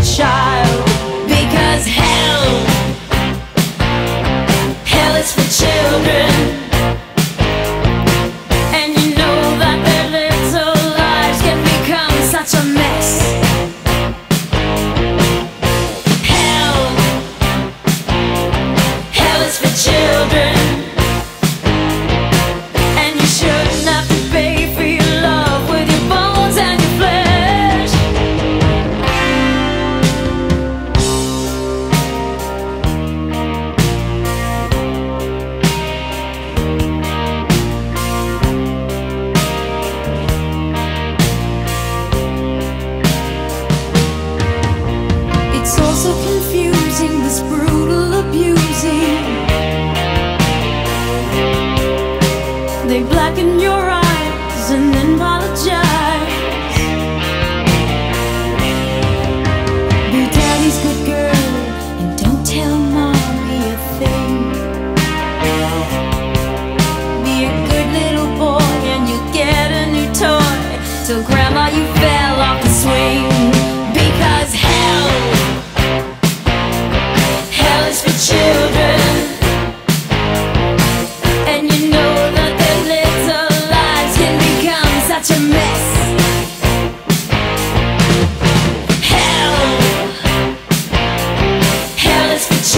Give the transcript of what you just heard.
child, because hell is for children. And you know that their little lives can become such a mess. Hell is for children. And you shouldn't have to pay for your love with your bones and your flesh. It's also confusing, this brutal abusing. They blacken your eyes and then apologize. Be daddy's good girl and don't tell mommy a thing. Be a good little boy and you get a new toy. Tell grandma you fell off the swing. Because hell is for children. And you know that their little lives can become such a mess. Hell is for children.